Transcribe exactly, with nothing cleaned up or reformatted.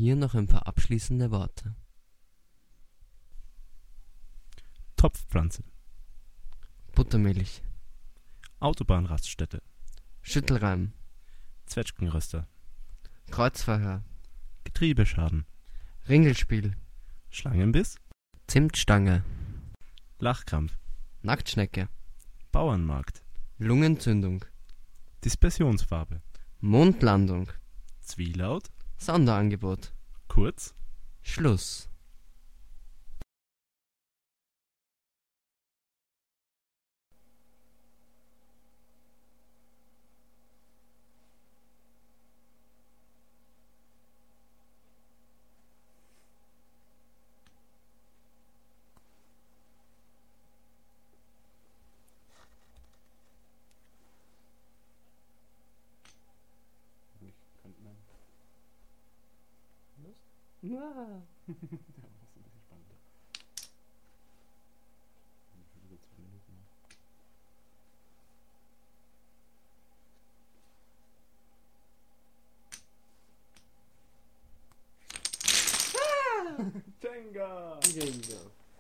Hier noch ein paar abschließende Worte. Topfpflanze. Buttermilch. Autobahnraststätte. Schüttelreim. Zwetschgenröster. Kreuzverhör. Getriebeschaden. Ringelspiel. Schlangenbiss. Zimtstange. Lachkrampf. Nacktschnecke. Bauernmarkt. Lungenentzündung. Dispersionsfarbe. Mondlandung. Zwielaut. Sonderangebot. Kurz. Schluss. Ja. Jenga! Jenga.